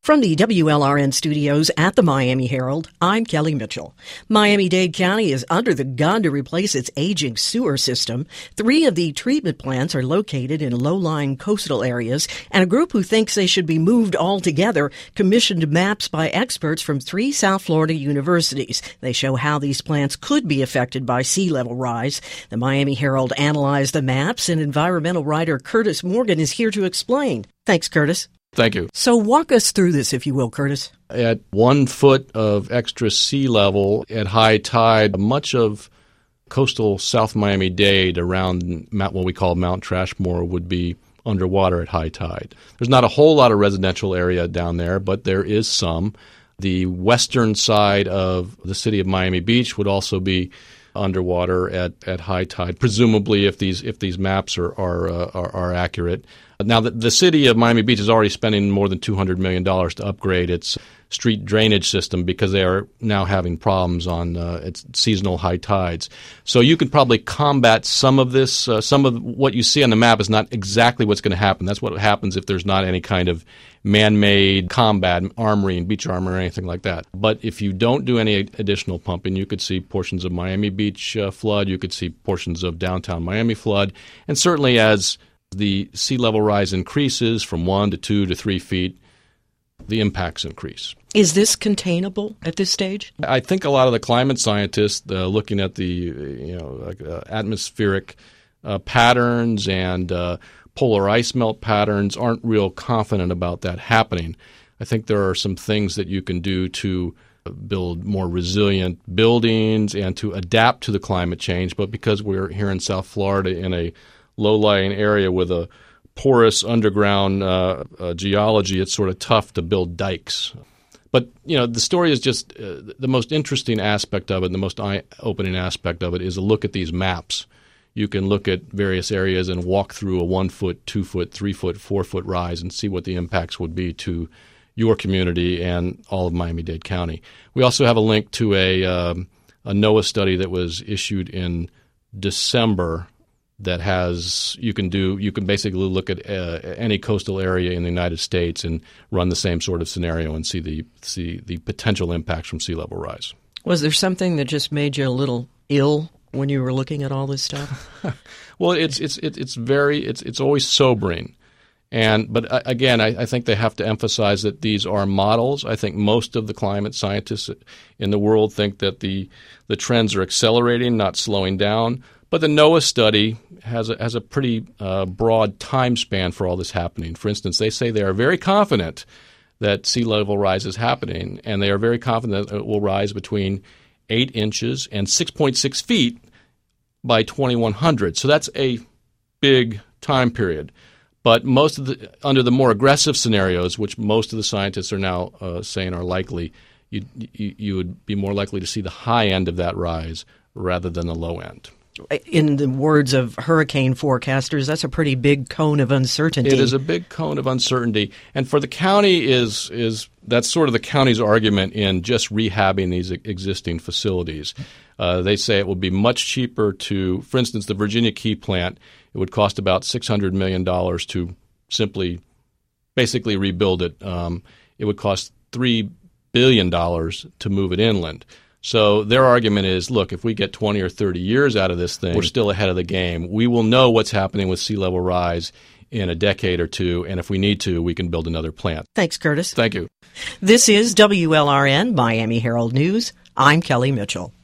From the WLRN studios at the Miami Herald, I'm Kelly Mitchell. Miami-Dade County is under the gun to replace its aging sewer system. 3 of the treatment plants are located in low-lying coastal areas, and a group who thinks they should be moved altogether commissioned maps by experts from 3 South Florida universities. They show how these plants could be affected by sea level rise. The Miami Herald analyzed the maps, and environmental writer Curtis Morgan is here to explain. Thanks, Curtis. Thank you. So walk us through this, if you will, Curtis. At 1 foot of extra sea level at high tide, much of coastal South Miami-Dade around what we call Mount Trashmore would be underwater at high tide. There's not a whole lot of residential area down there, but there is some. The western side of the city of Miami Beach would also be underwater at high tide, presumably if these maps are accurate. Now, the city of Miami Beach is already spending more than $200 million to upgrade its street drainage system because they are now having problems on its seasonal high tides. So you could probably combat some of this. Some of what you see on the map is not exactly what's going to happen. That's what happens if there's not any kind of man-made combat, armory, beach armor, or anything like that. But if you don't do any additional pumping, you could see portions of Miami Beach flood. You could see portions of downtown Miami flood. And certainly as the sea level rise increases from 1 to 2 to 3 feet, the impacts increase. Is this containable at this stage? I think a lot of the climate scientists looking at the atmospheric patterns and polar ice melt patterns aren't real confident about that happening. I think there are some things that you can do to build more resilient buildings and to adapt to the climate change. But because we're here in South Florida in a low-lying area with a porous underground geology, it's sort of tough to build dikes. But, the story is just the most interesting aspect of it, and the most eye-opening aspect of it is a look at these maps. You can look at various areas and walk through a 1 foot, 2 foot, 3 foot, 4 foot rise and see what the impacts would be to your community and all of Miami-Dade County. We also have a link to a NOAA study that was issued in December that has you can basically look at any coastal area in the United States and run the same sort of scenario and see the potential impacts from sea level rise. Was there something that just made you a little ill when you were looking at all this stuff? Well, it's always sobering. But again, I think they have to emphasize that these are models. I think most of the climate scientists in the world think that the trends are accelerating, not slowing down. But the NOAA study has a pretty broad time span for all this happening. For instance, they say they are very confident that sea level rise is happening, and they are very confident that it will rise between 8 inches and 6.6 feet by 2100. So that's a big time period. But under the more aggressive scenarios, which most of the scientists are now saying are likely, you would be more likely to see the high end of that rise rather than the low end. In the words of hurricane forecasters, that's a pretty big cone of uncertainty. It is a big cone of uncertainty. And for the county that's sort of the county's argument in just rehabbing these existing facilities. They say it would be much cheaper for instance, the Virginia Key plant, it would cost about $600 million to basically rebuild it. It would cost $3 billion to move it inland. So their argument is, look, if we get 20 or 30 years out of this thing, we're still ahead of the game. We will know what's happening with sea level rise in a decade or two, and if we need to, we can build another plant. Thanks, Curtis. Thank you. This is WLRN Miami Herald News. I'm Kelly Mitchell.